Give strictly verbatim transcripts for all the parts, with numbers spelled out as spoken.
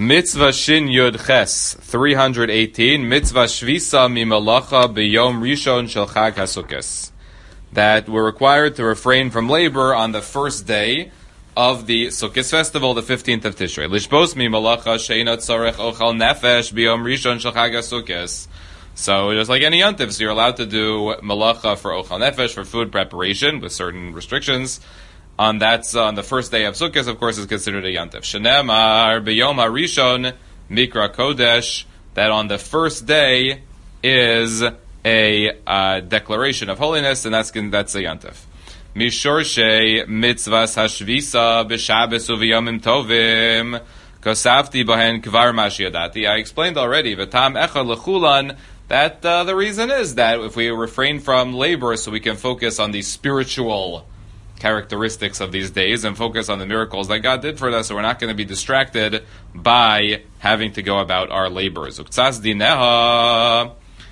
Mitzvah Shin Yud Ches three hundred eighteen. Mitzvah Shvisa Mimalacha B'Yom Rishon Shel Chag HaSukkos. That we're required to refrain from labor on the first day of the Sukkot festival, the fifteenth of Tishrei. Lishbos Mimalacha Sheina Tzorech Ochal Nefesh B'Yom Rishon Shel Chag HaSukkos. So just like any yontif, so you're allowed to do malacha for Ochal Nefesh, for food preparation with certain restrictions. On that, uh, on the first day of Sukkot, of course, is considered a yantif. Shenemar b'yom harishon mikra kodesh, that on the first day is a uh, declaration of holiness, and that's that's a yantif. Mishorshe mitzvahs hashvisa b'shabes uv'yomim tovim kosafti b'hen kvar mashiadati. I explained already v'tam echad lechulan that uh, the reason is that if we refrain from labor, so we can focus on the spiritual characteristics of these days and focus on the miracles that God did for us, so we're not going to be distracted by having to go about our labors. Uktzas dineha,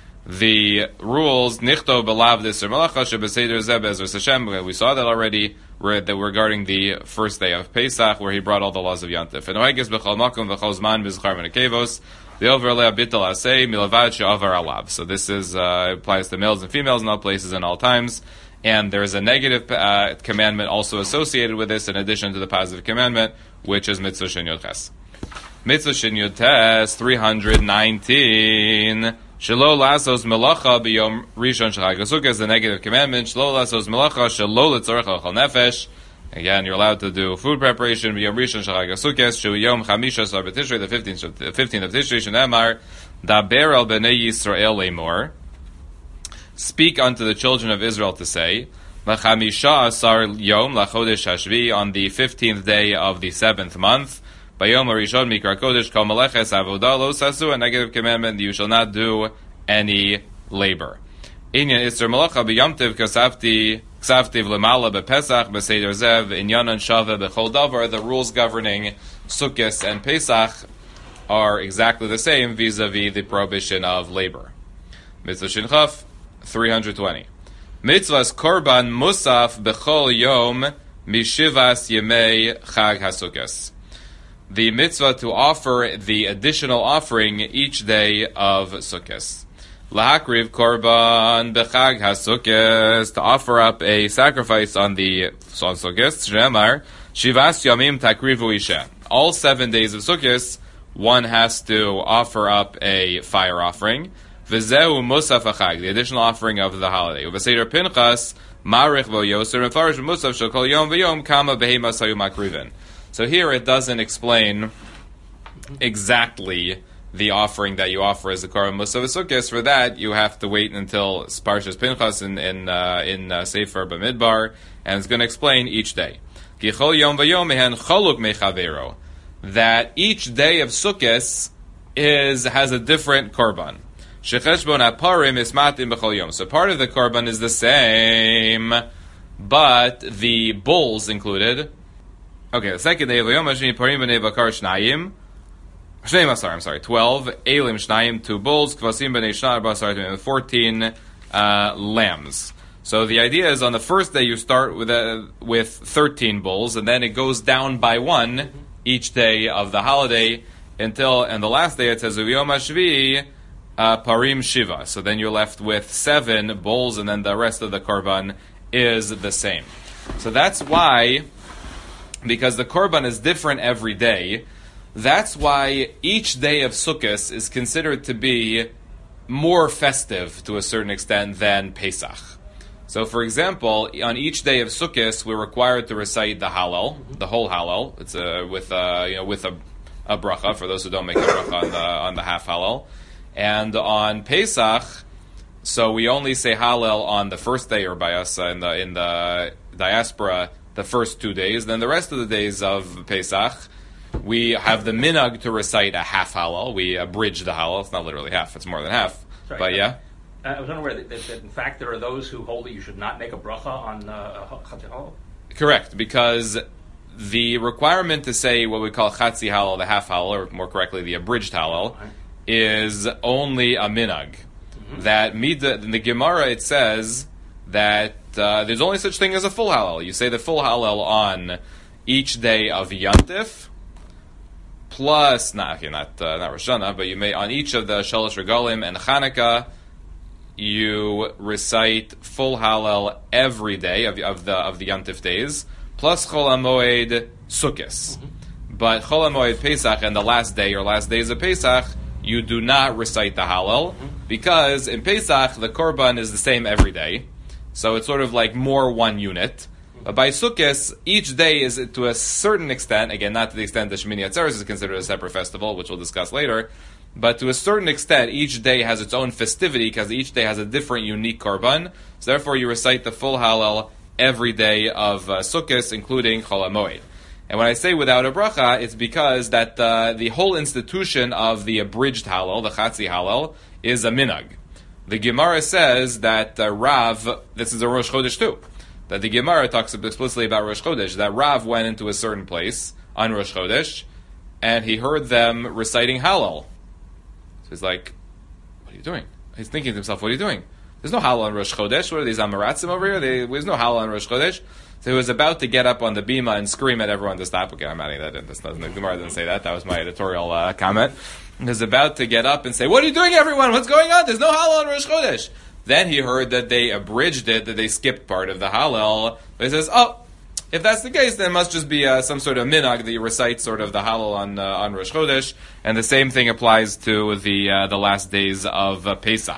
the rules, nichto belav disr malacha shebeseder zeh be'ezras Hashem. We saw that already, that regarding the first day of Pesach, where he brought all the laws of Yantif. And oiges b'chol makom v'chol zman b'zchar menekevos the over lea bitel asay milavad she'avar alav. So this is uh, applies to males and females in all places and all times. And there is a negative uh, commandment also associated with this, in addition to the positive commandment, which is Mitzvah Shin Yud Ches. Mitzvah Shin Yud Tes three hundred nineteen. Shelo lasos melacha b'yom rishon shel Chag HaSukkos is the negative commandment. Shelo lasos melacha shelo letzorech ochal nefesh. Again, you're allowed to do food preparation b'yom rishon shel Chag HaSukkos. Shu yom chamisha asar b'tishrei, the fifteenth of Tishrei. Shenemar daber al b'nei Yisrael lemor. Speak unto the children of Israel to say, L'chamisha asar yom lachodesh hashvi, on the fifteenth day of the seventh month, Bayom harishon mikra kodesh kol meleches avodah lo sasu, a negative commandment, you shall not do any labor. Inyan isser malacha b'yomtiv kasafti ksaftiv lemala b'pesach b'seder zev inyanan shava b'chol davar. The rules governing Sukkot and Pesach are exactly the same vis-a-vis the prohibition of labor. Mitzvah Shin Chaf three hundred twenty. Mitzvahs korban musaf bechol yom mishivas yemei chag hasukos. The mitzvah to offer the additional offering each day of Sukkot. Lahakriv korban bechag hasukos, to offer up a sacrifice on the on Sukkot. Shemar shivas yomim takrivu isha. All seven days of Sukkot, one has to offer up a fire offering. V'zehu musaf achag, the additional offering of the holiday. V'seder Pinchas marich v'yoser mefarish musaf shel kol yom v'yom kama behemas hayu makriven. So here it doesn't explain exactly the offering that you offer as a korban musaf v'sukkos. For that, you have to wait until Parshas Pinchas in in uh, in uh, Sefer Bamidbar, and it's going to explain each day. Ki chol yom v'yom mehen choluk mechavero, that each day of Sukkos is has a different korban. So part of the korban is the same, but the bulls included. Okay, the second day of Yom Hashini parim b'nei bakar shnayim. Shnei masar, I'm sorry, twelve elim shnayim, two bulls, kvasim b'nei shnar basar, fourteen uh, lambs. So the idea is, on the first day you start with uh, with thirteen bulls, and then it goes down by one each day of the holiday until, and the last day it says Yom Hashvi. Uh, parim shiva. So then you're left with seven bulls, and then the rest of the korban is the same. So that's why, because the korban is different every day, that's why each day of Sukkot is considered to be more festive to a certain extent than Pesach. So, for example, on each day of Sukkot, we're required to recite the Hallel, the whole Hallel. It's uh, with uh, you know with a, a bracha for those who don't make a bracha on the on the half Hallel. And on Pesach, so we only say Hallel on the first day, or by us in the in the diaspora, the first two days. Then the rest of the days of Pesach, we have the minhag to recite a half Hallel. We abridge the Hallel. It's not literally half; it's more than half. Sorry, but yeah, uh, I was unaware that, that, that in fact there are those who hold that you should not make a bracha on uh, Chatzi Hallel. Correct, because the requirement to say what we call Chatzi Hallel, the half Hallel, or more correctly, the abridged Hallel, right, is only a minhag. Mm-hmm. That mida, in the Gemara it says that uh, there's only such thing as a full Hallel. You say the full Hallel on each day of Yantif, plus, not okay, not uh, not Rosh Hashanah, but you may on each of the Shalosh Regalim and Chanukah, you recite full Hallel every day of, of the of the Yom Tif days, plus Chol HaMoed Sukkos. Mm-hmm. But Chol HaMoed Pesach and the last day or last days of Pesach, you do not recite the Hallel, mm-hmm. because in Pesach the Korban is the same every day, so it's sort of like more one unit. But by Sukkot, each day is to a certain extent, again, not to the extent that Shemini Atzeres is considered a separate festival, which we'll discuss later, but to a certain extent, each day has its own festivity because each day has a different, unique korban. So therefore, you recite the full Hallel every day of uh, Sukkot, including Chol HaMoed. And when I say without a bracha, it's because that uh, the whole institution of the abridged Hallel, the Chatzi Hallel, is a minhag. The Gemara says that uh, Rav, this is a Rosh Chodesh too, that the Gemara talks explicitly about Rosh Chodesh, that Rav went into a certain place on Rosh Chodesh, and he heard them reciting Hallel. So he's like, what are you doing? He's thinking to himself, what are you doing? There's no Hallel on Rosh Chodesh. What are these Amaratzim over here? They, there's no Hallel on Rosh Chodesh. So he was about to get up on the bima and scream at everyone to stop. Okay, I'm adding that in. This doesn't, the Gemara didn't say that. That was my editorial uh, comment. He was about to get up and say, what are you doing, everyone? What's going on? There's no Hallel on Rosh Chodesh. Then he heard that they abridged it, that they skipped part of the Hallel. But he says, oh, if that's the case, then it must just be uh, some sort of minhag that you recite sort of the Hallel on uh, on Rosh Chodesh. And the same thing applies to the uh, the last days of uh, Pesach.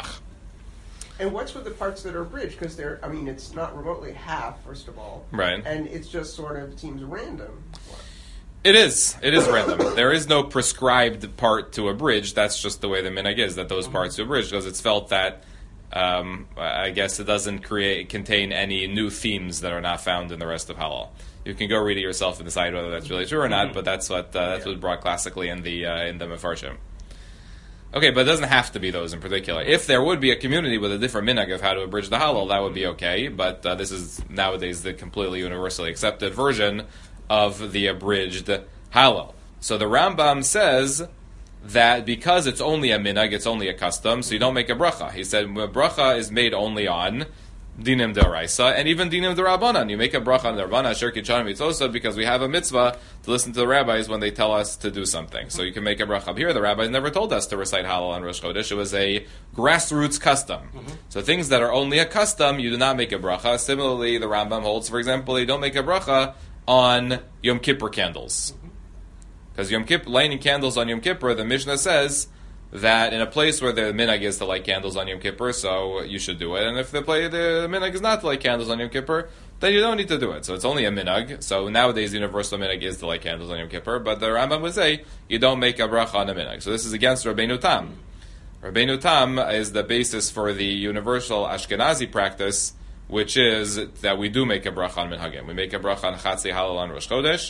And what's with the parts that are abridged? Because they're, I mean, it's not remotely half, first of all. Right. And it's just sort of seems random. It is. It is random. There is no prescribed part to abridge. That's just the way the minhag is, that those mm-hmm. parts are abridged, because it's felt that Um, I guess it doesn't create contain any new themes that are not found in the rest of Hallel. You can go read it yourself and decide whether that's really true or not. But that's what uh, that's yeah. what's brought classically in the uh, in the Mefarshim. Okay, but it doesn't have to be those in particular. If there would be a community with a different minhag of how to abridge the Hallel, that would be okay. But uh, this is nowadays the completely universally accepted version of the abridged Hallel. So the Rambam says that because it's only a minhag, it's only a custom, so you don't make a bracha. He said a bracha is made only on dinim d'oraisa and even dinim d'Rabbanan. You make a bracha on the Rabbanan, asher kichanu mitzvosa, because we have a mitzvah to listen to the rabbis when they tell us to do something. So you can make a bracha. Here, the rabbis never told us to recite Hallel on Rosh Chodesh. It was a grassroots custom. Mm-hmm. So things that are only a custom, you do not make a bracha. Similarly, the Rambam holds, for example, you don't make a bracha on Yom Kippur candles. Because Yom Kippur, lighting candles on Yom Kippur, the Mishnah says that in a place where the minhag is to light candles on Yom Kippur, so you should do it. And if the, play, the minhag is not to light candles on Yom Kippur, then you don't need to do it. So it's only a minhag. So nowadays the universal minhag is to light candles on Yom Kippur, but the Rambam would say you don't make a bracha on a minhag. So this is against Rabbeinu Tam. Rabbeinu Tam is the basis for the universal Ashkenazi practice, which is that we do make a bracha on minhagim. We make a bracha on Chatzi Hallel on Rosh Chodesh,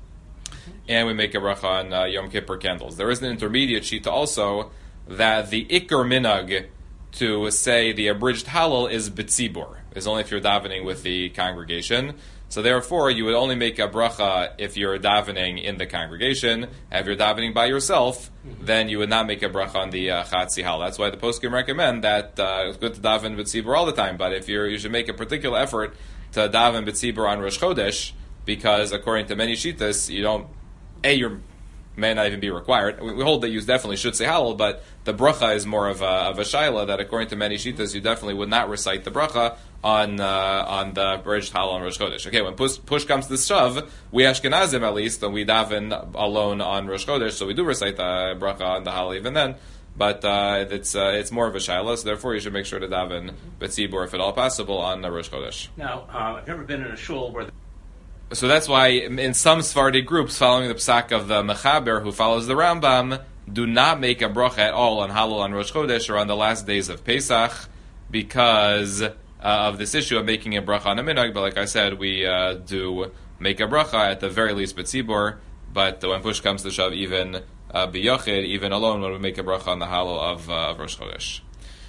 and we make a bracha on uh, Yom Kippur candles. There is an intermediate shita also that the ikar minhag to say the abridged Hallel is b'tzibur. Is only if you're davening with the congregation. So therefore, you would only make a bracha if you're davening in the congregation. And if you're davening by yourself, mm-hmm. then you would not make a bracha on the uh, Chatzi Hallel. That's why the poskim recommend that uh, it's good to daven b'tzibur all the time. But if you're, you should make a particular effort to daven b'tzibur on Rosh Chodesh, because according to many shitas, you don't. A, you may not even be required. We hold that you definitely should say Hallel, but the bracha is more of a, of a shaila that according to many shitas, you definitely would not recite the bracha on uh, on the abridged Hallel on Rosh Chodesh. Okay, when push, push comes to shav, we Ashkenazim at least, and we daven alone on Rosh Chodesh, so we do recite the bracha on the Hallel even then. But uh, it's uh, it's more of a shaila, so therefore you should make sure to daven b'tzibur, if at all possible, on the Rosh Chodesh. Now, uh, I've never been in a shul where. The- So that's why in some Sephardi groups following the psak of the Mechaber who follows the Rambam do not make a bracha at all on Hallel on Rosh Chodesh or on the last days of Pesach because uh, of this issue of making a bracha on a minhag. But like I said, we uh, do make a bracha at the very least b'tzibur. But when push comes to shove, even uh, b'yochid, even alone, when we make a bracha on the Hallel of, uh, of Rosh Chodesh.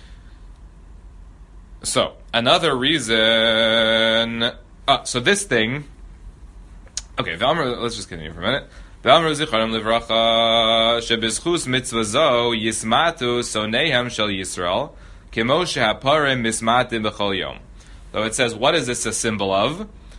So another reason. Uh, so this thing. Okay, let's just continue for a minute. V'amru zicharim livracha shebizchus mitzvah zo yismatu sonehem shel Yisrael kemo shehaparim mismatim b'chol yom. So it says, what is this a symbol of?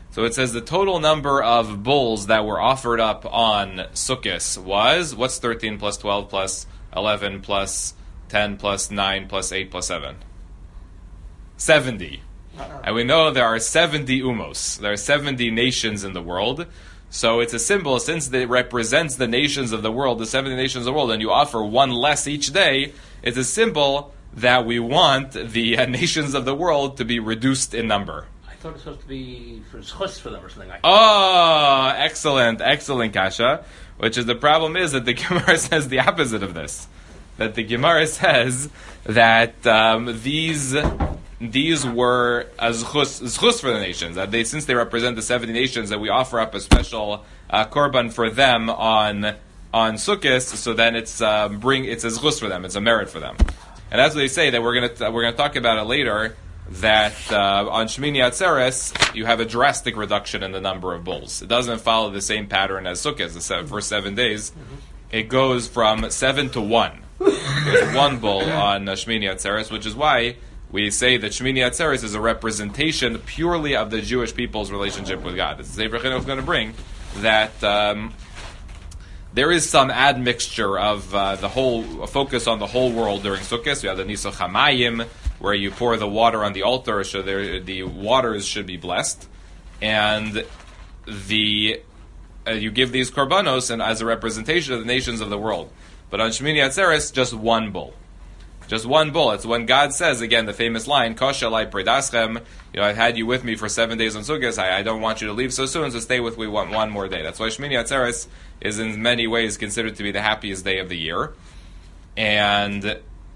So it says the total number of bulls that were offered up on Sukkot was, what's thirteen plus twelve plus eleven plus ten plus nine plus eight plus seven? seventy. Uh-uh. And we know there are seventy umos. There are seventy nations in the world. So it's a symbol, since it represents the nations of the world, the seventy nations of the world, and you offer one less each day, it's a symbol that we want the uh, nations of the world to be reduced in number. I thought it was supposed to be for schus for them or something like that. Oh, excellent, excellent, Kasha. Which is the problem is that the Gemara says the opposite of this. That the Gemara says that um, these these were a zchus, zchus for the nations. That they, since they represent the seventy nations, that we offer up a special uh, korban for them on on Sukkot. So then it's uh, bring it's a zchus for them. It's a merit for them. And that's what they say. That we're gonna we're gonna talk about it later. That uh, on Shmini Atzeres you have a drastic reduction in the number of bulls. It doesn't follow the same pattern as Sukkot. The seven, first seven days, mm-hmm. It goes from seven to one. There's one bull on uh, Shmini Atzeres, which is why we say that Shmini Atzeres is a representation purely of the Jewish people's relationship with God. This is Abraham is going to bring that um, there is some admixture of uh, the whole focus on the whole world during Sukkot. So you have the Nisoch HaMayim, where you pour the water on the altar, so there, the waters should be blessed, and the uh, you give these korbanos and as a representation of the nations of the world. But on Shmini Atzeres, just one bull. Just one bull. It's when God says, again, the famous line, Kosh alai predaschem, you know, I've had you with me for seven days on Sukkot, I, I don't want you to leave so soon, so stay with me one, one more day. That's why Shmini Atzeres is in many ways considered to be the happiest day of the year. And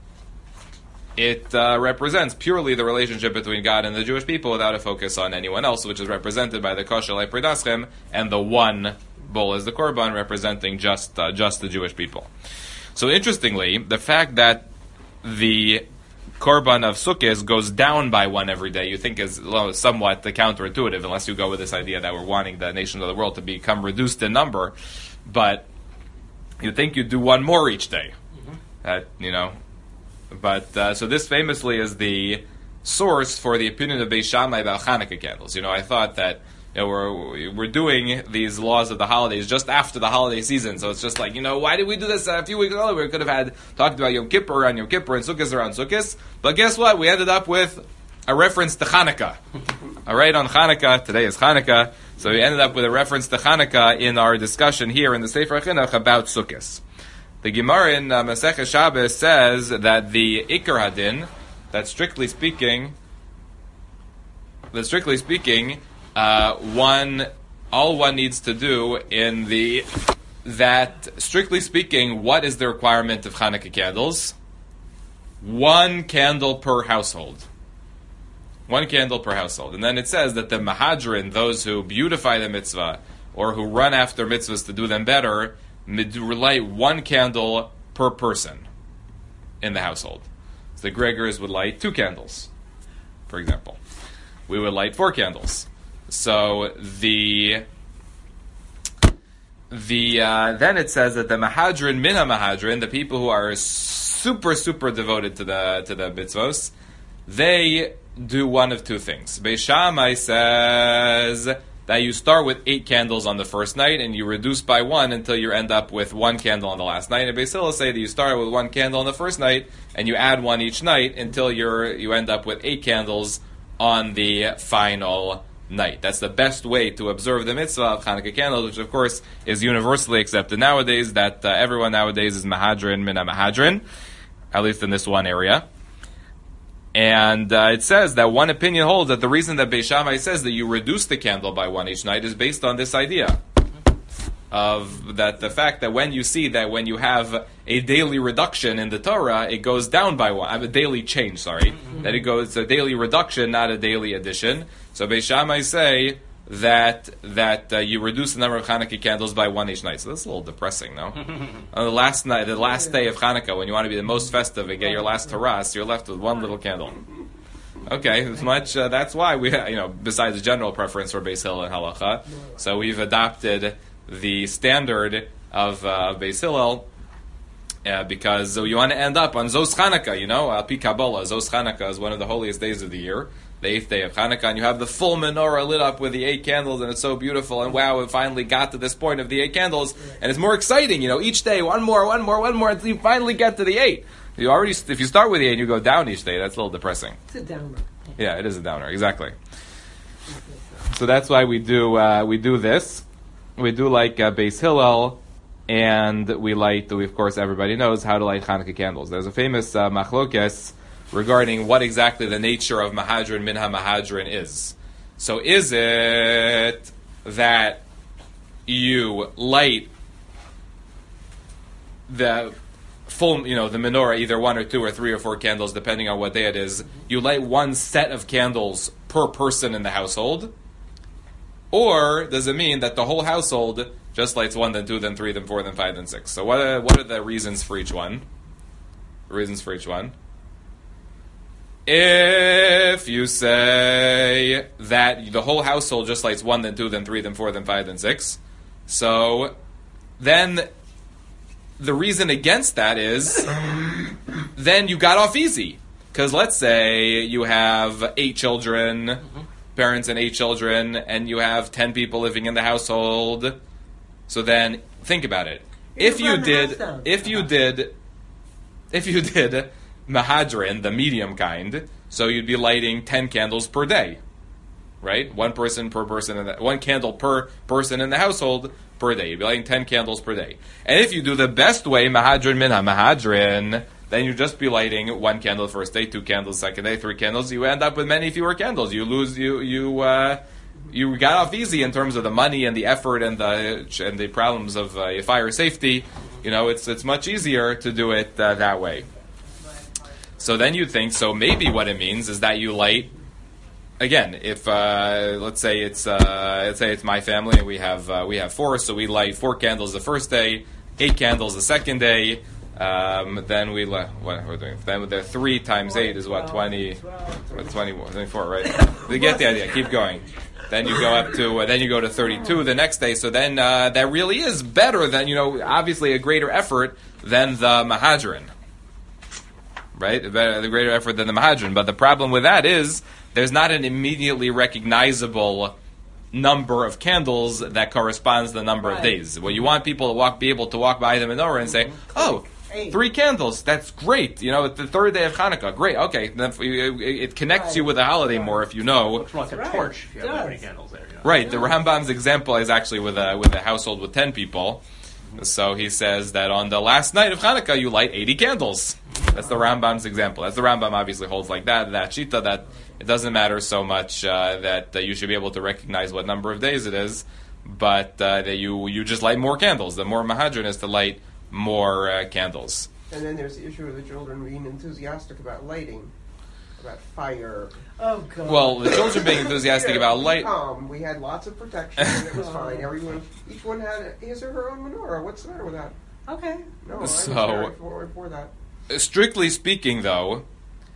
it uh, represents purely the relationship between God and the Jewish people without a focus on anyone else, which is represented by the Kosh alai predaschem, and the one bull is the korban, representing just uh, just the Jewish people. So interestingly, the fact that the korban of Sukkot goes down by one every day, you think is well, somewhat counterintuitive, unless you go with this idea that we're wanting the nations of the world to become reduced in number. But you think you do one more each day. Mm-hmm. That, you know. But uh, so this famously is the source for the opinion of Beis Shammai about Hanukkah candles. You know, I thought that you know, we're we're doing these laws of the holidays just after the holiday season, so it's just like, you know, why did we do this a few weeks ago? We could have had talked about Yom Kippur on Yom Kippur and Sukkot around Sukkot. But guess what? We ended up with a reference to Hanukkah. All right, on Hanukkah, today is Hanukkah, so we ended up with a reference to Hanukkah in our discussion here in the Sefer Chinuch about Sukkot. The Gemara in uh, Masechah Shabbos says that the Ikar Hadin, that strictly speaking, that strictly speaking, uh, one, all one needs to do in the, that strictly speaking, what is the requirement of Hanukkah candles? One candle per household. One candle per household. And then it says that the Mahadrin, those who beautify the mitzvah, or who run after mitzvahs to do them better, light one candle per person in the household. So the Gregors would light two candles, for example. We would light four candles. So the the uh, then it says that the Mahadrin, min ha-Mahadrin, the people who are super super devoted to the to the mitzvos, they do one of two things. Beis Shammai says that you start with eight candles on the first night and you reduce by one until you end up with one candle on the last night. And Beis Hillel say that you start with one candle on the first night and you add one each night until you're you end up with eight candles on the final night. That's the best way to observe the mitzvah of Hanukkah candles, which of course is universally accepted nowadays, that uh, everyone nowadays is Mahadrin min ha-Mahadrin, at least in this one area. And uh, it says that one opinion holds that the reason that Beis Shammai says that you reduce the candle by one each night is based on this idea of that the fact that when you see that when you have a daily reduction in the Torah, it goes down by one. I have a daily change, sorry. Mm-hmm. That it goes it's a daily reduction, not a daily addition. So Beis Shammai say that that uh, you reduce the number of Hanukkah candles by one each night. So that's a little depressing, no? On the last night, the last day of Hanukkah, when you want to be the most festive and get your last taras, you're left with one little candle. Okay, as much. Uh, that's why we, you know, besides the general preference for Beis Hillel and Halacha, so we've adopted the standard of uh, Beis Hillel Uh, because you want to end up on Zos Chanukah, you know, Al Pi Kabbalah. Zos Chanukah is one of the holiest days of the year, the eighth day of Chanukah, and you have the full menorah lit up with the eight candles, and it's so beautiful, and wow, it finally got to this point of the eight candles, and it's more exciting, you know, each day, one more, one more, one more, until you finally get to the eight. You already, if you start with the eight and you go down each day, that's a little depressing. It's a downer. Yeah, it is a downer, exactly. So that's why we do, uh, we do this. We do like uh, Beis Hillel, and we light, we, of course, everybody knows how to light Hanukkah candles. There's a famous uh, machlokes regarding what exactly the nature of Mahadran Minha Mahadran is. So is it that you light the full, you know, the menorah, either one or two or three or four candles, depending on what day it is, you light one set of candles per person in the household? Or does it mean that the whole household just lights one, then two, then three, then four, then five, then six? So what are, what are the reasons for each one? The reasons for each one? If you say that the whole household just lights one, then two, then three, then four, then five, then six, so then the reason against that is then you got off easy. Because let's say you have eight children, mm-hmm. parents and eight children, and you have ten people living in the household. So then, think about it. If you did, if you did, if you did Mahadran, the medium kind, so you'd be lighting ten candles per day, right? One person per person, in the, one candle per person in the household per day. You'd be lighting ten candles per day. And if you do the best way, Mahadran Minha Mahadran, then you just be lighting one candle the first day, two candles the second day, three candles. You end up with many fewer candles. You lose, you you. Uh, You got off easy in terms of the money and the effort and the and the problems of uh, fire safety. You know, it's it's much easier to do it uh, that way. So then you think, so maybe what it means is that you light, again, if uh, let's say it's uh, let's say it's my family and we have uh, we have four, so we light four candles the first day, eight candles the second day. Um, then we let what we're doing. Then the three times eight is what twenty, what, twenty, twenty-four, right? We get the idea. Keep going. Then you go up to uh, then you go to thirty-two the next day. So then uh, that really is better than, you know, obviously a greater effort than the Mahadran, right? The greater effort than the Mahadran. But the problem with that is there's not an immediately recognizable number of candles that corresponds to the number right. of days. Well, you want people to walk, be able to walk by the menorah and say, "Oh, three candles, that's great. You know, it's the third day of Hanukkah, great. Okay, then it connects right. you with the holiday right. more if you know." Looks like a right. torch if you have that many candles there. You know? Right. The Rambam's example is actually with a with a household with ten people. So he says that on the last night of Hanukkah, you light eighty candles. That's the Rambam's example. As the Rambam obviously holds like that, that shita, that it doesn't matter so much uh, that uh, you should be able to recognize what number of days it is, but uh, that you you just light more candles. The more Mahadran is to light more uh, candles. And then there's the issue of the children being enthusiastic about lighting, about fire. Oh, God. Well, the children being enthusiastic yeah, about light. Um, we had lots of protection, and it was fine. Everyone, each one had his or her own menorah. What's the matter with that? Okay. No, I was So- very for, for that. Strictly speaking, though,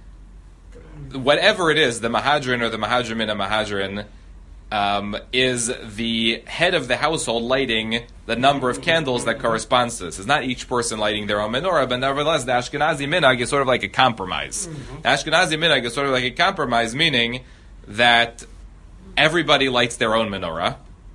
whatever it is, the Mahadran or the Mahadran Minha Mahadran, um, is the head of the household lighting the number of candles that corresponds to this. It's not each person lighting their own menorah, but nevertheless, the Ashkenazi minhag is sort of like a compromise. Mm-hmm. The Ashkenazi minhag is sort of like a compromise, meaning that everybody lights their own menorah,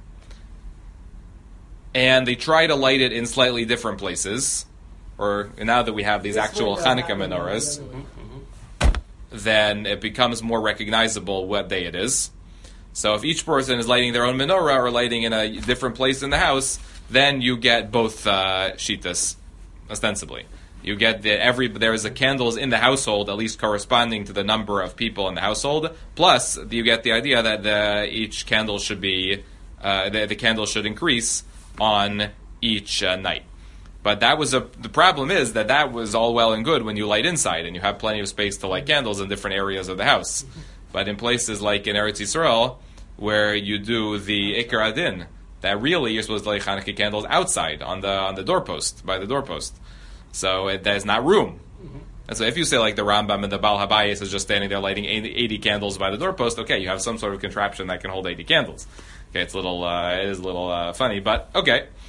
and they try to light it in slightly different places. Or now that we have these This actual way, Hanukkah uh, menorahs, mm-hmm. then it becomes more recognizable what day it is. So if each person is lighting their own menorah or lighting in a different place in the house, then you get both uh, shitas, ostensibly. You get the every there is a candles in the household, at least corresponding to the number of people in the household. Plus, you get the idea that the, each candle should be uh, the, the candle should increase on each uh, night. But that was a. The problem is that that was all well and good when you light inside and you have plenty of space to light candles in different areas of the house. But in places like in Eretz Yisrael, where you do the Ikar Adin, that really you're supposed to light Hanukkah candles outside on the on the doorpost, by the doorpost. So it, there's not room. Mm-hmm. And so if you say like the Rambam and the Baal Habayis is just standing there lighting eighty candles by the doorpost, okay, you have some sort of contraption that can hold eighty candles. Okay, it's a little, uh, it is a little uh, funny, but okay.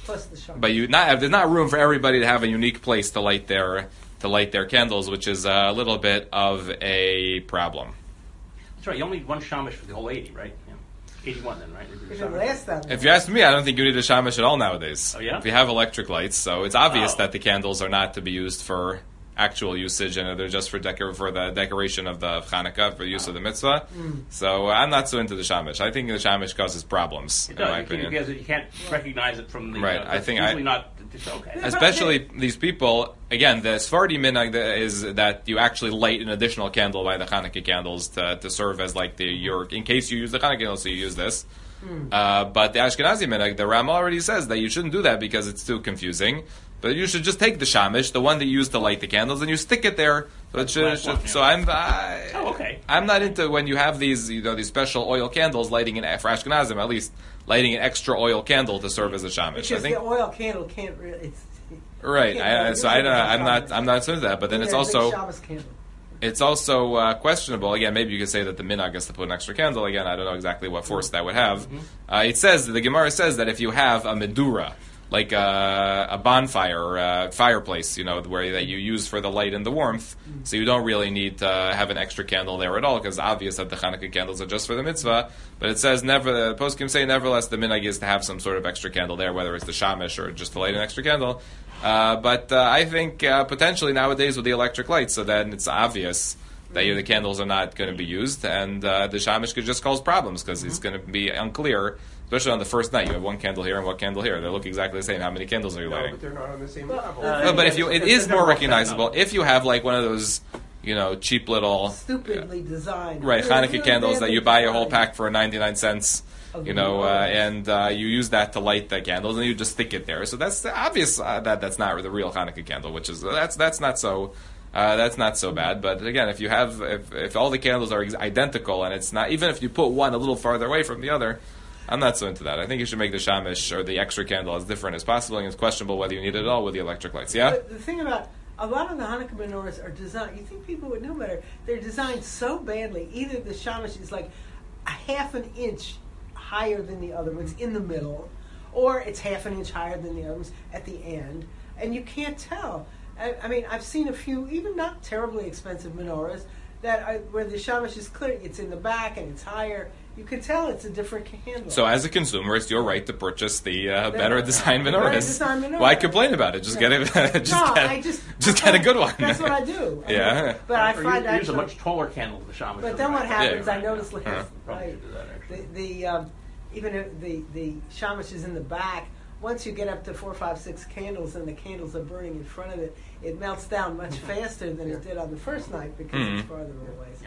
Plus the shamash. But you not there's not room for everybody to have a unique place to light their to light their candles, which is a little bit of a problem. That's right. You only need one shamash for the whole eighty, right? Yeah. eighty-one then, right? If it lasts that long. If you ask me, I don't think you need a shamash at all nowadays. Oh, yeah? If you have electric lights, so it's obvious Oh. that the candles are not to be used for actual usage, and they're just for decor for the decoration of the Hanukkah, for the use of the mitzvah. Mm. So I'm not so into the shamash. I think the shamash causes problems, It in my does. You, opinion. can't, because you can't recognize it from the. Right, Uh, I think I- usually not. It's okay. Especially these people, again, the Sephardi minhag that is that you actually light an additional candle by the Hanukkah candles to, to serve as like the your in case you use the Hanukkah candles, so you use this. Hmm. Uh, but the Ashkenazi minhag, the Ram already says that you shouldn't do that because it's too confusing. But you should just take the shamish, the one that you use to light the candles, and you stick it there. So, it should, Last should- one, yeah. so I'm. I, Oh, okay. I'm not into when you have these, you know, these special oil candles lighting an for Ashkenazim at least lighting an extra oil candle to serve as a shamish. Because I think the oil candle can't really. It's, right. can't I, really so use I, it don't- as a I'm not. shamish. I'm not into that. But then it's Yeah, big also. Shabbos candle. It's also uh, questionable. Again, maybe you could say that the minhag gets to put an extra candle. Again, I don't know exactly what force that would have. Uh, it says the Gemara says that if you have a medura, like a, a bonfire or a fireplace, you know, where that you use for the light and the warmth, so you don't really need to have an extra candle there at all, because it's obvious that the Hanukkah candles are just for the mitzvah. But it says never. The poskim say nevertheless the minhag is to have some sort of extra candle there, whether it's the shamish or just to light an extra candle. Uh, but uh, I think uh, potentially nowadays with the electric lights, so then it's obvious that you, the candles are not going to be used, and uh, the shamish could just cause problems because it's going to be unclear, especially on the first night. You have one candle here and one candle here. They look exactly the same. How many candles are you No, lighting? but they're not on the same Well, level. uh, No, but if you, it They're- is they're more both set recognizable up. if you have like one of those, you know, cheap little Stupidly designed. right They're Hanukkah really candles that badly you buy a whole designed. pack for ninety-nine cents. Of You know, uh, menorahs. and uh, you use that to light the candles, and you just stick it there. So that's the obvious uh, that that's not the real Hanukkah candle, which is that's that's not so uh, that's not so bad. But again, if you have if, if all the candles are ex- identical, and it's not even if you put one a little farther away from the other, I'm not so into that. I think you should make the shamish or the extra candle as different as possible, and it's questionable whether you need it at all with the electric lights. Yeah. But the thing about a lot of the Hanukkah menorahs are designed. You think people would know better? They're designed so badly. Either the shamash is like a half an inch higher than the other ones in the middle, or it's half an inch higher than the other ones at the end, and you can't tell. I, I mean, I've seen a few, even not terribly expensive menorahs that are, where the shamash is clear. It's in the back and it's higher. You can tell it's a different candle. So as a consumer, it's your right to purchase the uh, The- better designed the menorahs. better designed menorah. Why complain about it? Just get it. just no, get, I just just I get a find- good one. That's what I do. I Yeah. mean, but I Or find use, use a actually, much taller candle than the shamash. but then what happens? Yeah, I noticed Yeah. last Probably night, should do that, actually. the the um, even if the the shamash is in the back. Once you get up to four, five, six candles, and the candles are burning in front of it, it melts down much faster than it did on the first night because Mhm. it's farther away. So Yeah.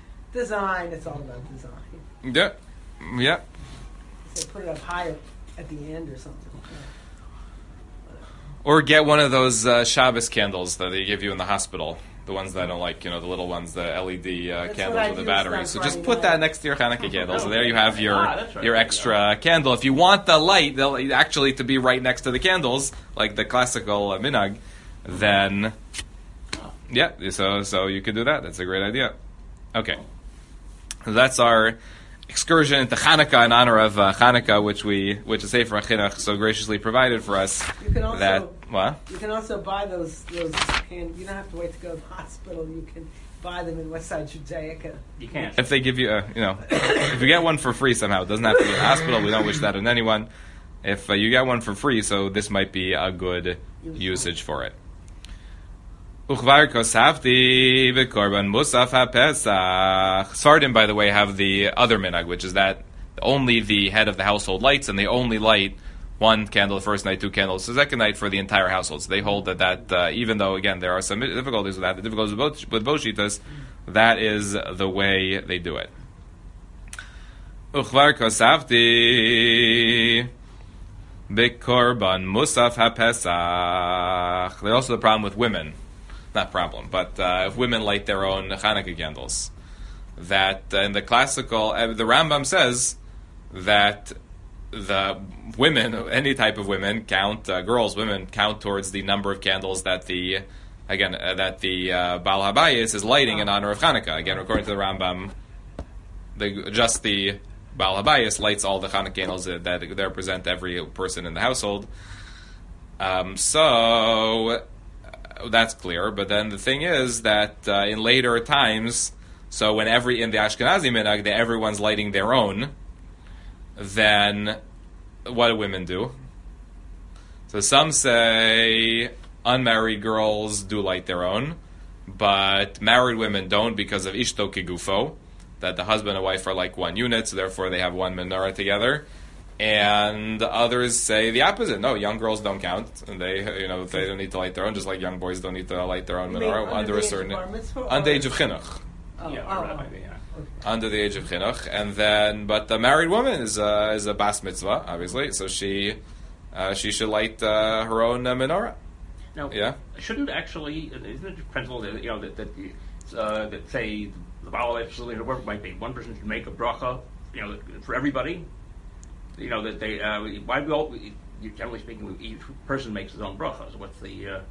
design, it's all about design. Yeah, yeah. So put it up higher at the end or something. Or get one of those uh, Shabbos candles that they give you in the hospital. The ones that I don't like, you know, the little ones, the L E D uh, That's candles what I with the use batteries. on So just Friday put that night. next to your Hanukkah candles, and there you have your Ah, that's right. your There you extra candle. If you want the light, they'll actually to be right next to the candles, like the classical uh, minhag, then yeah, so so you could do that. That's a great idea. Okay, so that's our excursion into Hanukkah in honor of uh, Hanukkah, which we which is Sefer HaChinuch so graciously provided for us. You can also that what? you can also buy those those can you don't have to wait to go to the hospital. You can buy them in West Side Judaica. You can't. If they give you, a, you know, if you get one for free somehow, it doesn't have to be in the hospital. We don't wish that on anyone. If uh, you get one for free, so this might be a good usage for it. Uchvar kosavti v'korban musaf ha'pesach. Sardim, by the way, have the other minhag, which is that only the head of the household lights, and they only light one candle the first night, two candles the second night for the entire household. So they hold that that uh, even though again there are some difficulties with that, the difficulties with both with both shitas, that is the way they do it. Uchvar kosavti b'korban musaf ha'pesach. There's also the problem with women. Not problem, but uh, if women light their own Hanukkah candles, that uh, in the classical, uh, the Rambam says that the women, any type of women, count uh, girls, women count towards the number of candles that the again uh, that the uh, Baal Habayis is lighting in honor of Hanukkah. Again, according to the Rambam, the, just the Baal Habayis lights all the Hanukkah candles that, that represent every person in the household. Um, so uh, that's clear. But then the thing is that uh, in later times, so when every in the Ashkenazi minhag, that everyone's lighting their own, then what do women do? So some say unmarried girls do light their own, but married women don't because of ishto kigufo, that the husband and wife are like one unit, so therefore they have one menorah together. And others say the opposite. No, young girls don't count, and they, you know, they don't need to light their own, just like young boys don't need to light their own You mean menorah under under the a age of certain bar mitzvah, or- under the age of chinuch. Oh, Yeah, oh, or that oh. might be, yeah. Under the age of chinuch, and then, but the married woman is a, is a bas mitzvah, obviously, so she uh, she should light uh, her own uh, menorah. Now, Yeah. shouldn't actually, isn't it a principle that, you know, that, that, uh, that say, the Baal facility or whatever it might be, one person should make a bracha, you know, for everybody? You know, that they, uh, why do we all, generally speaking, each person makes his own bracha, so what's the, uh,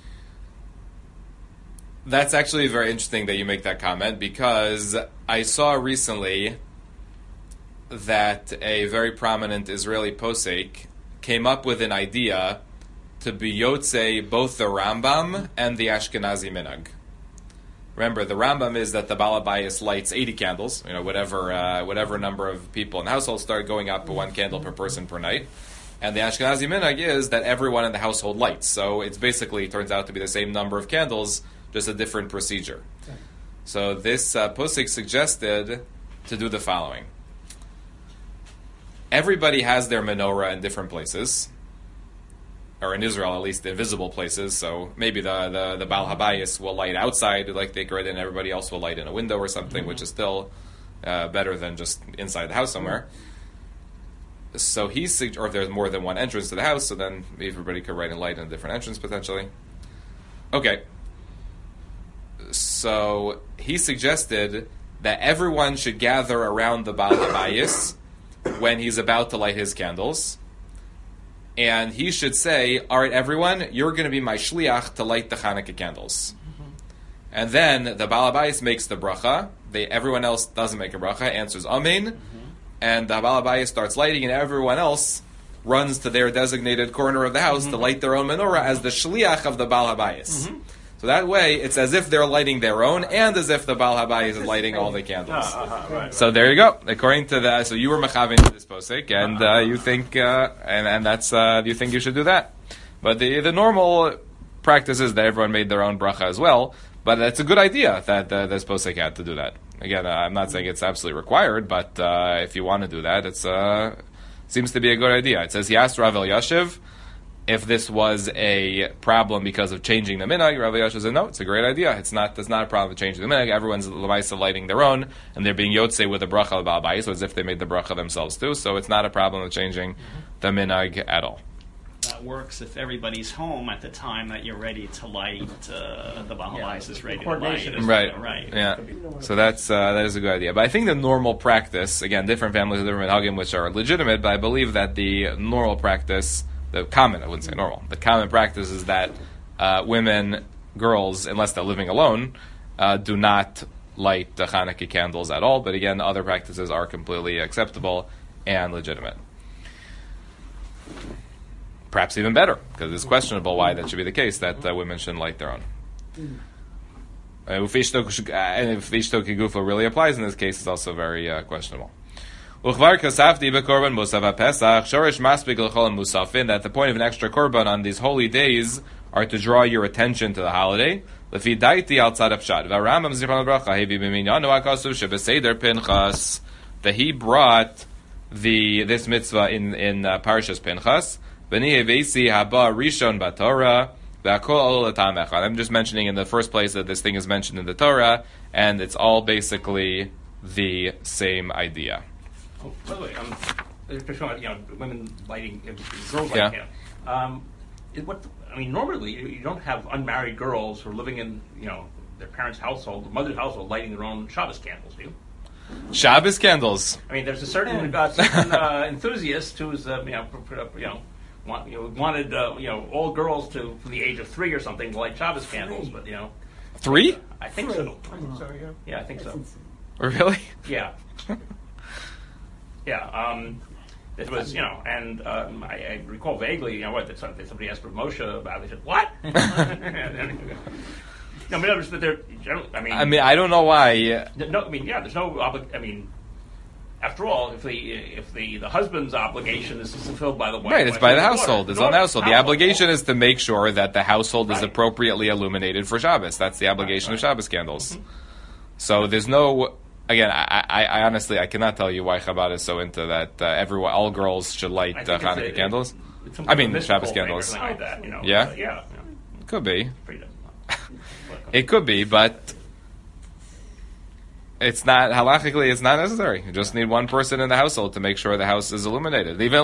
That's actually very interesting that you make that comment, because I saw recently that a very prominent Israeli posek came up with an idea to be yotze both the Rambam and the Ashkenazi minhag. Remember, the Rambam is that the Baal Habayis lights eighty candles, you know, whatever uh, whatever number of people in the household start going up one candle per person per night. And the Ashkenazi minhag is that everyone in the household lights. So it's basically, it turns out to be the same number of candles, just a different procedure. Okay. So this uh, posek suggested to do the following. Everybody has their menorah in different places, or in Israel at least, in visible places. So maybe the the, the Baal Habayis will light outside, like they could, and everybody else will light in a window or something, mm-hmm. which is still uh, better than just inside the house somewhere. Mm-hmm. So he sug- or if there's more than one entrance to the house, so then everybody could light and light in a different entrance potentially. Okay. So he suggested that everyone should gather around the Baal Habayis when he's about to light his candles, and he should say, all right, everyone, you're going to be my shliach to light the Hanukkah candles. Mm-hmm. And then the Baal Habayis makes the bracha. They, everyone else doesn't make a bracha, answers Amen, mm-hmm. and the Baal Habayis starts lighting, and everyone else runs to their designated corner of the house mm-hmm. to light their own menorah as the shliach of the Baal Habayis. Mm-hmm. So that way, it's as if they're lighting their own, and as if the Baal Habayis is lighting all the candles. Uh, uh, right, so there you go. According to that, so you were mechavin to this posek, and uh, you think, uh, and and that's uh, you think you should do that. But the the normal practice is that everyone made their own bracha as well. But it's a good idea that uh, this posek had to do that. Again, uh, I'm not saying it's absolutely required, but uh, if you want to do that, it's uh, seems to be a good idea. It says he asked Rav Elyashiv if this was a problem because of changing the minhag. Rav Elyashiv said, no, it's a great idea. It's not. It's not a problem with changing the minhag. Everyone's l'maisa lighting their own, and they're being yotze with the bracha of Baal Habayis, so as if they made the bracha themselves too. So it's not a problem with changing mm-hmm. the minhag at all. That works if everybody's home at the time that you're ready to light. Uh, the Baal Habayis is ready to light. Right. Uh, right. Yeah. So that's uh, that is a good idea. But I think the normal practice, again, different families, different minhagim, which are legitimate. But I believe that the normal practice. The common, I wouldn't say normal, the common practice is that uh, women, girls, unless they're living alone, uh, do not light the Hanukkah candles at all. But again, other practices are completely acceptable and legitimate. Perhaps even better, because it's questionable why that should be the case, that uh, women shouldn't light their own. Uh, and if Ishto Kigufa really applies in this case, it's also very uh, questionable. Uchvar kasafti bekorban musav pesach shorish maspik l'chol musafin. That the point of an extra korban on these holy days are to draw your attention to the holiday. Lefi daiti al tzad pshat. V'Rambam zichron bracha hevi b'minyanu akasu shebeseder Pinchas. That he brought the this mitzvah in in uh, Parshas Pinchas. V'ni hevesi haba rishon b'Torah. I'm just mentioning in the first place that this thing is mentioned in the Torah, and it's all basically the same idea. Oh, by the way, um, they're showing, you know, women lighting, girls yeah. lighting. Um, it, what I mean, normally you don't have unmarried girls who are living in, you know, their parents' household, the mother's household, lighting their own Shabbos candles. Do you? Shabbos candles. I mean, there's a certain, uh, certain uh, enthusiast who's, uh, you know, put up, you know, want, you know wanted, uh, you know, all girls to, from the age of three or something, to light Shabbos candles, but you know, three? I think three. so. I think so. Yeah. Yeah, I think so. Really? Yeah. Yeah. Um, It was, you know, and um, I, I recall vaguely, you know, what that somebody, somebody asked for Moshe about it. They said, "What?" and, and, no, but others, but they're, I mean, I mean, I don't know why. no, I mean, yeah, there's no, obli- I mean, after all, if the if the, the husband's obligation is fulfilled by the wife, Right, it's why by should the household. It's on the household. The obligation is to make sure that the household is Right. appropriately illuminated for Shabbos. That's the obligation Right, of right. Shabbos candles. Mm-hmm. So there's no. Again, I, I, I honestly I cannot tell you why Chabad is so into that. Uh, everyone, all girls should light I uh, think it's Hanukkah a- candles. it's some I kind mean, of mystical Shabbos thing or candles. something like that, you know. Yeah? Uh, yeah. yeah. Could be. Freedom. It could be, but it's not halachically. It's not necessary. You just need one person in the household to make sure the house is illuminated. Even,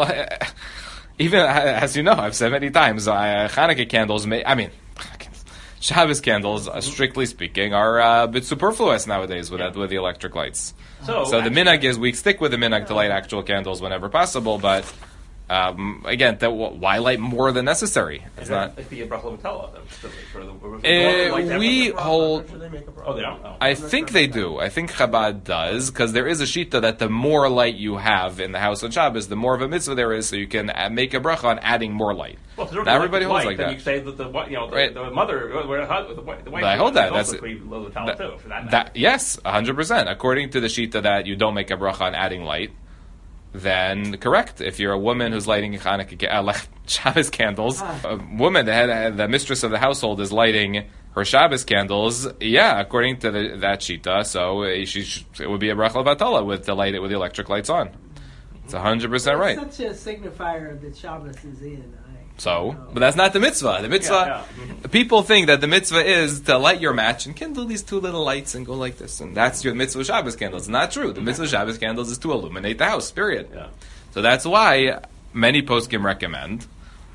even as you know, I've said many times, uh, Hanukkah candles. May, I mean, Shabbos candles, uh, strictly speaking, are uh, a bit superfluous nowadays with Yeah. that, with the electric lights. So, So the actually- minhag is we stick with the minhag to light actual candles whenever possible, but. Um, again, that, why light more than necessary? It's Is not. that, it'd be a bracha l'metala, then, specifically for the- for the- Eh, like that we for the- hold- Should they make a bracha? Oh, they don't? Oh. I I'm not think sure they about do. I think Chabad does, because there is a shita that the more light you have in the house on Shabbos, the more of a mitzvah there is, so you can uh, make a bracha on adding more light. Well, if there's Now everybody holds light, like then that. you say that the wi- you know the, Right. the mother, the, the, the wife, But I hold that. is also That's- to be l'metala That, too. For that, matter. that yes, a hundred percent. According to the shita that you don't make a bracha on adding light, then correct. If you're a woman who's lighting Hanukkah ca- uh, like Shabbos candles, a woman, the head, the mistress of the household, is lighting her Shabbos candles. Yeah, according to the, that shita, so uh, she sh- it would be a bracha batala with the light with the electric lights on. It's a hundred percent right. It's such a signifier that Shabbos is in. I, So, I but that's not the mitzvah. The mitzvah, Yeah, yeah. people think that the mitzvah is to light your match and kindle these two little lights and go like this, and that's your mitzvah Shabbos candles. It's not true. The mitzvah Shabbos candles is to illuminate the house. Period. Yeah. So that's why many poskim recommend.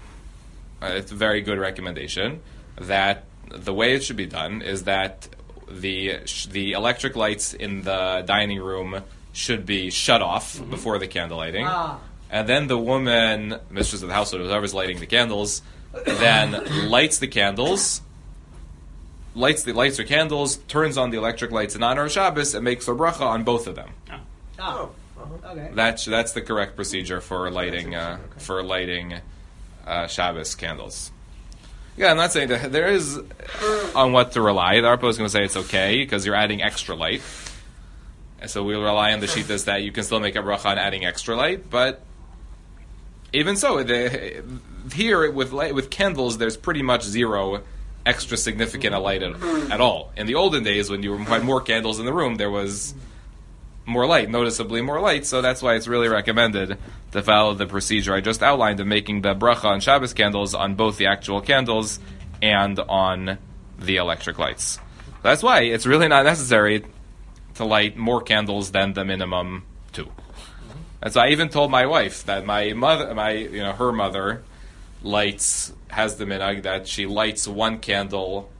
Uh, it's a very good recommendation that the way it should be done is that the sh- the electric lights in the dining room should be shut off Mm-hmm. before the candle lighting. Ah. And then the woman, mistress of the household, whoever's lighting the candles, then lights the candles, lights the lights her candles, turns on the electric lights in honor of Shabbos, and makes her bracha on both of them. Yeah. Oh, uh-huh. okay. That's that's the correct procedure for lighting uh, interesting, okay. for lighting uh, Shabbos candles. Yeah, I'm not saying that there is on what to rely. The Arpo is going to say it's okay because you're adding extra light. And so we'll rely on the shittas that you can still make a bracha on adding extra light, but even so, the, here with light, with candles, there's pretty much zero extra significant a light at, at all. In the olden days, when you had more candles in the room, there was more light, noticeably more light. So that's why it's really recommended to follow the procedure I just outlined of making the bracha on Shabbos candles on both the actual candles and on the electric lights. That's why it's really not necessary to light more candles than the minimum two. And so I even told my wife that my mother, my you know, her mother, lights has the minhag that she lights one candle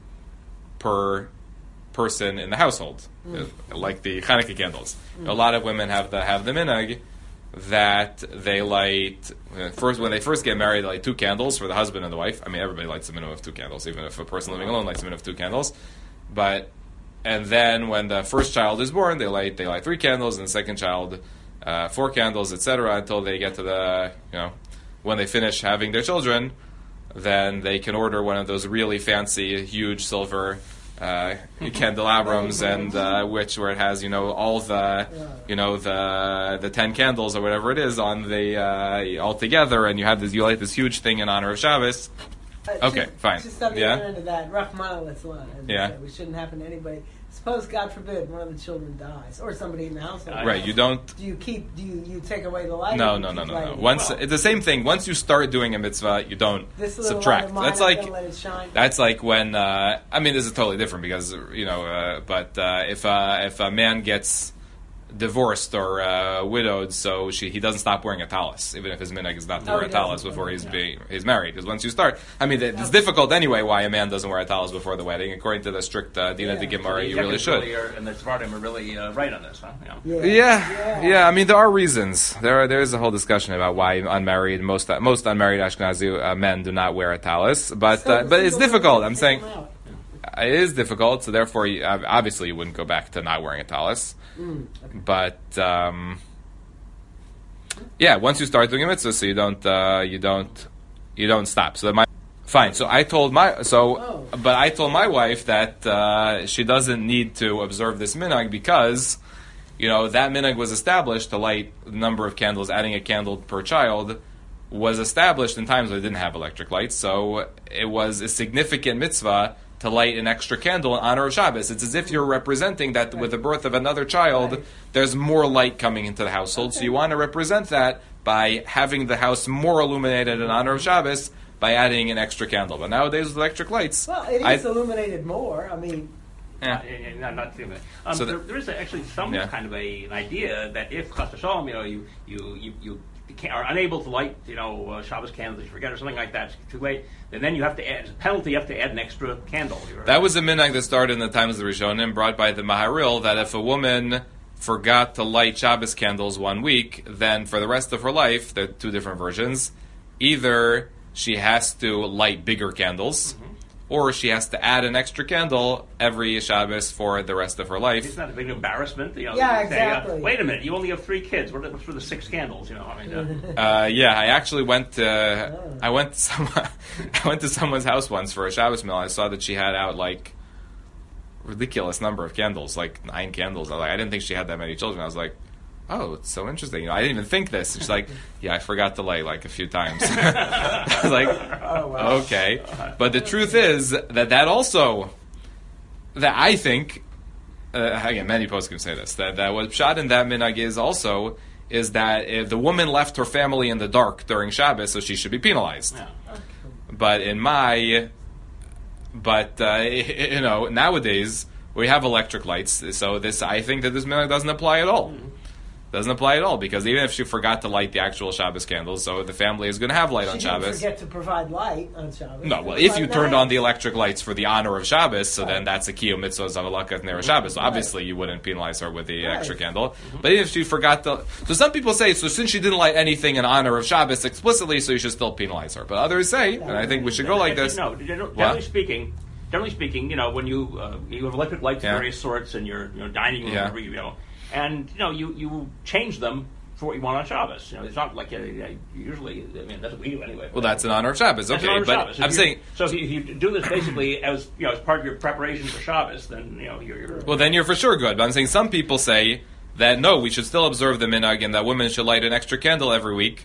per person in the household, uh, like the Hanukkah candles. A lot of women have the have the minhag that they light uh, first when they first get married. They light two candles for the husband and the wife. I mean, everybody lights a minimum of two candles, even if a person living alone lights a minimum of two candles. But and then when the first child is born, they light they light three candles, and the second child uh, four candles, et cetera, until they get to the you know when they finish having their children. Then they can order one of those really fancy, huge silver uh, candelabrums, and uh, which where it has you know all the you know the the ten candles or whatever it is on the uh, all together, and you have this you light this huge thing in honor of Shabbos. Uh, Okay, just, fine. Just on the Yeah? other end of that, Rahman al-Islam, as we Yeah. say, which shouldn't happen to anybody. Suppose, God forbid, one of the children dies, or somebody in the household. Uh, Right, you don't. Do you keep? Do you, you take away the light? No, or you no, keep no, no, no. lighting? Once Well- it's the same thing. Once you start doing a mitzvah, you don't This little subtract. light of mine, That's I'm like gonna let it shine. that's like when uh, I mean this is totally different because you know, uh, but uh, if uh, if a man gets divorced or uh, widowed, so she, he doesn't stop wearing a tallis, even if his minhag is not to Oh, wear a he tallis doesn't. before he's Yeah. being he's married. Because once you start, I mean, it- it's difficult anyway. Why a man doesn't wear a tallis before the wedding, according to the strict uh, Dina Yeah. de Gemara, The you really Yekkes should. are, and the Sephardim are really uh, right on this, huh? You know. Yeah, yeah, I mean, there are reasons. There, are, there is a whole discussion about why unmarried, most most unmarried Ashkenazi uh, men do not wear a tallis, but So uh, the but it's single difficult. women I'm take saying them out. it is difficult, so therefore, you, uh, obviously, you wouldn't go back to not wearing a tallis. Mm. But um, Yeah, once you start doing a mitzvah, so you don't, uh, you don't, you don't stop. So that my fine. So I told my so, Oh. but I told my wife that uh, she doesn't need to observe this minhag because, you know, that minhag was established to light the number of candles, adding a candle per child, was established in times where they didn't have electric lights. So it was a significant mitzvah to light an extra candle in honor of Shabbos. It's as if you're representing that with the birth of another child, Right. there's more light coming into the household. So you want to represent that by having the house more illuminated in honor of Shabbos by adding an extra candle. But nowadays with electric lights, Well, it I- is illuminated more. I mean, yeah. Uh, not, not doing that. Um, So there, the- there is actually some Yeah. kind of a, an idea that if chas v'shalom, you know, you you you, you can't, are unable to light, you know, uh, Shabbos candles, you forget or something like that, it's too late. Then then you have to add as a penalty. You have to add an extra candle. You're- That was a minhag that started in the times of the Rishonim, brought by the Maharil, that if a woman forgot to light Shabbos candles one week, then for the rest of her life, there are two different versions. Either she has to light bigger candles, Mm-hmm. or she has to add an extra candle every Shabbos for the rest of her life. It's not a big embarrassment, you know. Yeah, you say, uh, exactly. Wait a minute, you only have three kids. What what's for the six candles? You know, I mean, uh, Uh, yeah, I actually went to I went to some I went to someone's house once for a Shabbos meal. I saw that she had out like ridiculous number of candles, like nine candles. I was like, I didn't think she had that many children. I was like, oh, it's so interesting. You know, I didn't even think this. She's like, yeah, I forgot to light like a few times. I was like, Oh, wow. okay. But the truth is that that also, that I think, uh, again, many posts can say this, that, that what Pshat in that minhag is also, is that if the woman left her family in the dark during Shabbos, so she should be penalized. yeah. But in my, but uh, you know, nowadays we have electric lights, so this I think that this minhag doesn't apply at all. Doesn't apply at all because even if she forgot to light the actual Shabbos candles, so the family is going to have light she on didn't Shabbos. forget to provide light on Shabbos. No, well, It was if you like turned night. on the electric lights for the honor of Shabbos, so then Right. that's a kiyum mitzvah of Zavalakat Nera Shabbos. So Right. obviously you wouldn't penalize her with the Right. extra candle. But even if she forgot to, so some people say, so since she didn't light anything in honor of Shabbos explicitly, so you should still penalize her. But others say, and I think we should go like this. No, generally What? speaking, generally speaking, you know, when you uh, you have electric lights Yeah. of various sorts in your you know, dining room, Yeah. wherever you know, and you know you, you change them for what you want on Shabbos. You know, it's not like uh, uh, usually. I mean, that's what we do anyway. Well, that's in honor of Shabbos, That's okay. in honor of But Shabbos. If I'm you- saying, so. If you, if you do this basically as you know as part of your preparation for Shabbos, then you know you're. you're well, then you're for sure good. But I'm saying some people say that no, we should still observe the minhag and that women should light an extra candle every week.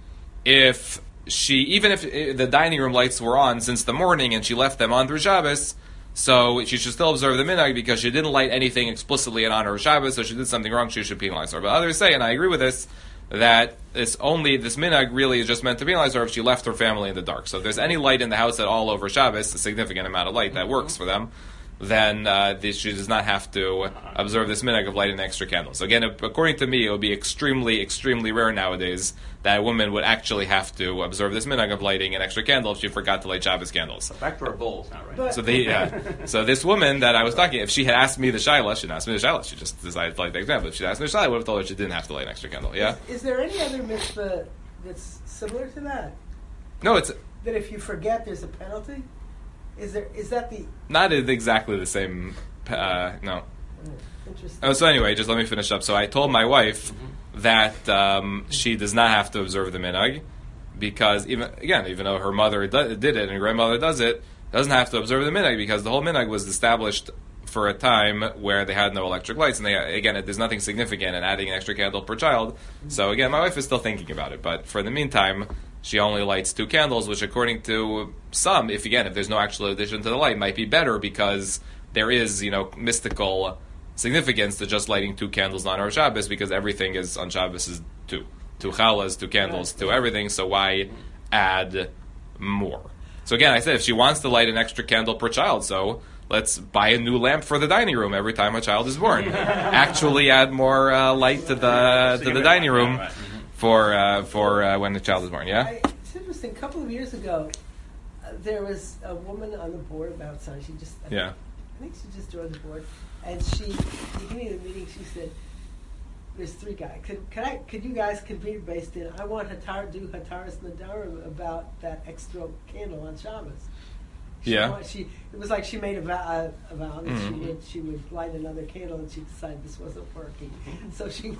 If she, even if uh, the dining room lights were on since the morning and she left them on through Shabbos, so she should still observe the minhag because she didn't light anything explicitly in honor of Shabbos, so she did something wrong, she should penalize her. But others say, and I agree with this, that it's only, this minhag really is just meant to penalize her if she left her family in the dark. So if there's any light in the house at all over Shabbos, a significant amount of light that works for them, then uh, this, she does not have to observe this minhag of lighting an extra candle. So again, according to me, it would be extremely, extremely rare nowadays that a woman would actually have to observe this minhag of lighting an extra candle if she forgot to light Shabbos candles. back to our bowls now, right? But- So the uh, so this woman that I was talking, if she had asked me the shaila, she didn't ask me the shaila. She just decided to light the example. If she asked me the shaila, I would have told her she didn't have to light an extra candle. Yeah. Is there any other mitzvah that's similar to that? No, it's That if you forget, there's a penalty? Is there? Is that the? not exactly the same. Uh, no. Oh, interesting. Oh, so anyway, just let me finish up. So I told my wife that um, she does not have to observe the minhag because even again, even though her mother do- did it and her grandmother does it, doesn't have to observe the minhag because the whole minhag was established for a time where they had no electric lights, and they again, there's nothing significant in adding an extra candle per child. So again, my wife is still thinking about it, but for the meantime, she only lights two candles, which according to some, if again, if there's no actual addition to the light, might be better because there is, you know, mystical significance to just lighting two candles on our Shabbos because everything is on Shabbos is two. Two challahs, two candles, two everything, so why add more? So again, I said if she wants to light an extra candle per child, so let's buy a new lamp for the dining room every time a child is born. Actually add more uh, light to the to the dining room for uh, for uh, when the child is born, yeah? I, it's interesting. A couple of years ago, uh, there was a woman on the board of Mount Sinai. She just, I Yeah. think, I think she just joined the board, and she, at the beginning of the meeting, she said, "There's three guys. Could, could I? Could you guys convene based in? I want Hatar do Hataras Nadarim about that extra candle on Shabbos." She Yeah. wa- She it was like she made a vow, a vow that she Mhm. would she would light another candle, and she decided this wasn't working, so she went to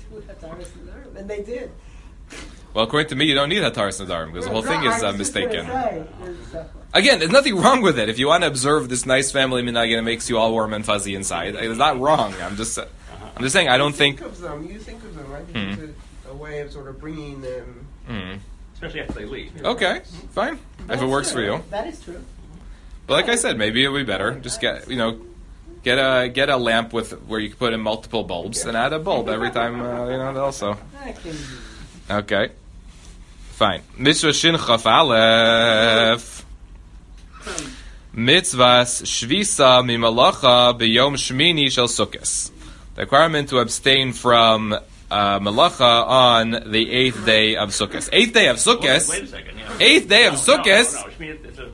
with Hataras Nadarim, and they did. Well, according to me, you don't need Hataras Nadarim because the whole thing is uh, mistaken. Say, Again, there's nothing wrong with it. If you want to observe this nice family minhag and it makes you all warm and fuzzy inside, it's not wrong. I'm just, I'm just saying. I don't think. Think of them. You think of them. I think Mm-hmm. it's a, a way of sort of bringing them. Mm. Especially after they leave. Okay, fine. If it works for you. That is true. But like I said, maybe it would be better. Just get, you know, get a get a lamp with where you can put in multiple bulbs and add a bulb every time. Uh, you know, also. I can do Okay, fine. Mitzvah Shin Chaf Aleph. Mitzvahs Shvisa Mimalacha B'Yom Shmini Shel Sukkos. The requirement to abstain from uh, malacha on the eighth day of Sukkos. Eighth day of Sukkos. Wait a second. Yeah. Eighth day of No, Sukkos. No, no, no. I mean, it- it's a,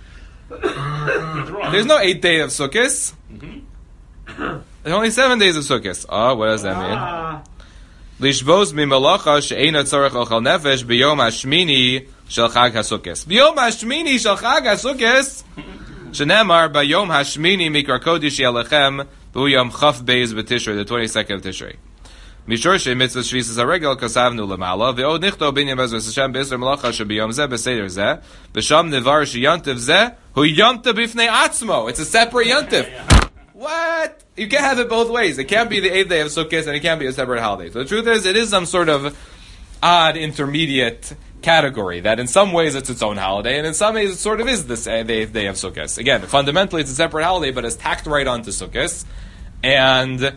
it's wrong. There's no eighth day of Sukkos. There's only seven days of Sukkos. Oh, what does that mean? Ah, Lishbos mimalacha she'ena tzarech ochal nefesh b'yom hashmini shel chag hasukos. B'yom hashmini shel chag hasukos. Shenemar b'yom hashmini mikar kodesh yalechem b'yom chaf beis b'tishrei, the twenty-second of Tishrei. Mishor she mitzvah shvisas haregel kasavnu lemala v'od nichto b'nyam bezras Hashem b'isra malacha sheb'yom zeh b'seder zeh b'sham nevar sheyantiv zeh hu yantiv b'fnei atzmo. It's a separate yantiv. What? You can't have it both ways. It can't be the eighth day of Sukkot and it can't be a separate holiday. So the truth is, it is some sort of odd intermediate category that in some ways it's its own holiday and in some ways it sort of is this, uh, the eighth day of Sukkot. Again, fundamentally it's a separate holiday, but it's tacked right onto Sukkot. And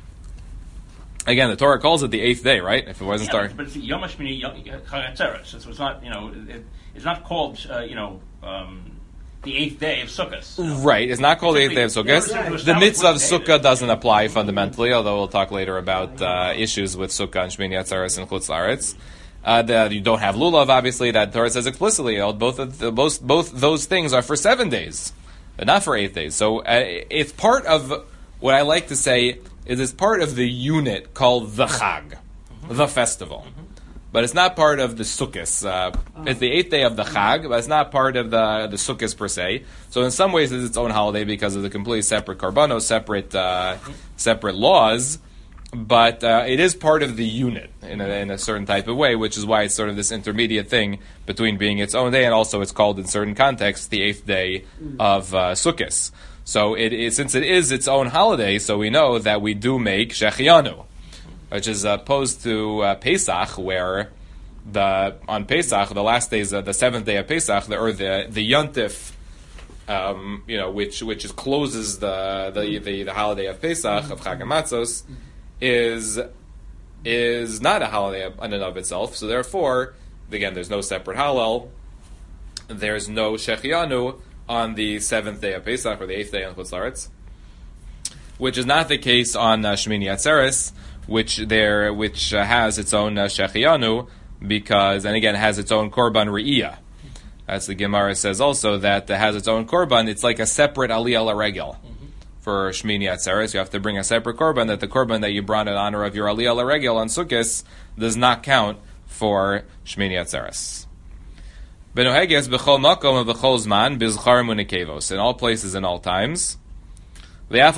again, the Torah calls it the eighth day, right? If it wasn't Yeah, started. but it's Yom Hashmini Chag Atzeres. So it's not, you know, it, it's not called, uh, you know, um, the eighth day of Sukkot. Right, it's not called the eighth day of Sukkot. Yeah, The mitzvah of Sukkah doesn't apply fundamentally, although we'll talk later about uh, issues with Sukkah and Shmini Atzeres and Chutz La'aretz. Uh, that you don't have lulav, obviously. That Torah says explicitly. Both of the, both both those things are for seven days, but not for eight days. So uh, it's part of what I like to say is it's part of the unit called the Chag, the festival. But it's not part of the Sukkos. Uh, it's the eighth day of the Chag, but it's not part of the the Sukkos per se. So in some ways, it's its own holiday because of the completely separate korbanos, separate uh, separate laws. But uh, it is part of the unit in a, in a certain type of way, which is why it's sort of this intermediate thing between being its own day and also it's called in certain contexts the eighth day of uh, Sukkos. So it is, since it is its own holiday, so we know that we do make Shechianu, which is opposed to uh, Pesach, where the on Pesach, the last day is uh, the seventh day of Pesach, the, or the the Yontif, um, you know, which which is closes the the, the, the holiday of Pesach of Chag HaMatzos, is is not a holiday in and of itself. So therefore, again, there's no separate Hallel, there's no Shechianu on the seventh day of Pesach or the eighth day on Chutz La'aretz, which is not the case on uh, Shmini Atzeres, which there, which uh, has its own uh, Shechianu, because, and again, has its own Korban Re'iyah. As the Gemara says also, that it has its own Korban, it's like a separate Aliyah L'Regel. Mm-hmm. For Shmini Atzeres, you have to bring a separate Korban, that the Korban that you brought in honor of your Aliyah L'Regel on Sukkos does not count for Shmini Atzeres. Benoheges b'chol makom and b'chol zman bizcharim unikevos, in all places and all times. That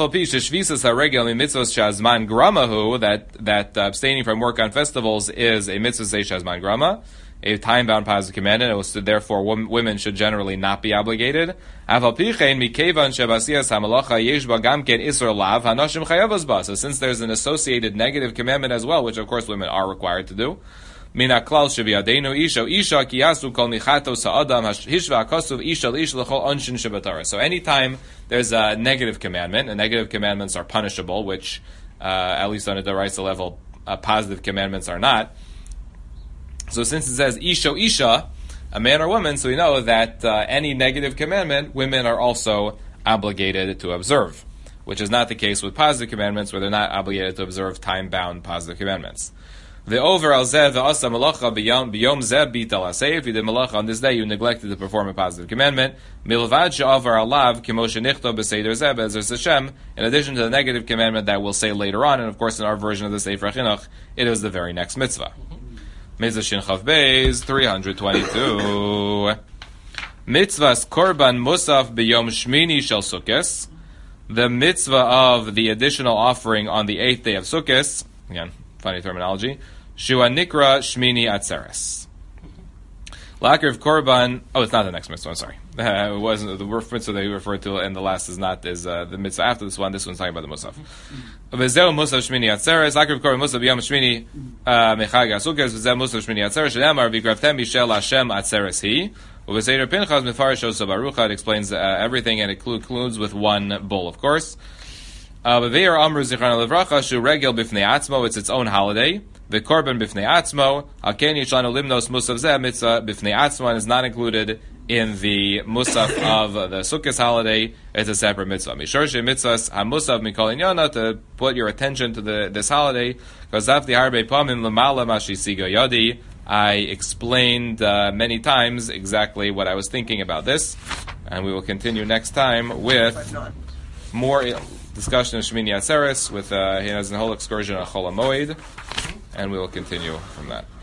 that abstaining from work on festivals is a mitzvah say shazman grama, a time-bound positive commandment. It was, therefore, women should generally not be obligated. So since there's an associated negative commandment as well, which of course women are required to do, so anytime there's a negative commandment, and negative commandments are punishable, which, uh, at least on a D'oraisa level, uh, positive commandments are not. So since it says Isho Isha, a man or woman, so we know that uh, any negative commandment, women are also obligated to observe, which is not the case with positive commandments, where they're not obligated to observe time-bound positive commandments. The over al zeh the asa malacha biyom biyom zeh bital asay. If you did malacha on this day, you neglected to perform a positive commandment. Milvad she'avar alav kimoshe nichto b'seder zeh be'ezer Hashem. In addition to the negative commandment that we'll say later on, and of course in our version of the Sefer Chinuch, it is the very next mitzvah. Mitzvah Shin Chav Beis three hundred twenty-two. Mitzvahs korban musaf biyom shmini shel Sukkos. The mitzvah of the additional offering on the eighth day of Sukkos. Again, plenty of terminology. Shua Nikra Shmini Atzeres. Lacker of Korban. Oh, it's not the next mitzvah. I'm sorry. Uh, it wasn't the mitzvah that he referred to, and the last is not is uh, the mitzvah after this one. This one's talking about the musaf. V'zeu musaf shmini atzeres. Lacker of Korban musaf b'yom shmini mechag asukas. V'zeu musaf shmini atzeres. Shneimar v'graftem b'shel Hashem atzeres hi. V'zeder Pinchas mifarish osa barucha. It explains uh, everything, and it includes with one bull, of course. V'veir amru zichron levracha shu regel b'fnei atzmo. It's its own holiday. The korban b'fnei atzmo, alken yishlanu limnos musaf zeh mitzvah b'fnei atzmo, and is not included in the musaf of the Sukkot holiday. It's a separate mitzvah. Mishor she mitzvahs hamusaf mikol inyana, to put your attention to the this holiday. Because after harbe pamim lamala mashisiga yadi, I explained uh, many times exactly what I was thinking about this, and we will continue next time with more discussion of Shmini Atzeres. With uh, he has a whole excursion on Chol HaMoed. And we will continue from that.